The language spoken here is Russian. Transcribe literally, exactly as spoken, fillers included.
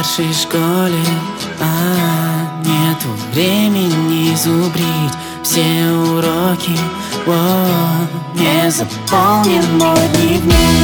старшей школе, а нету времени зубрить все уроки. О, не заполнен мой дневник.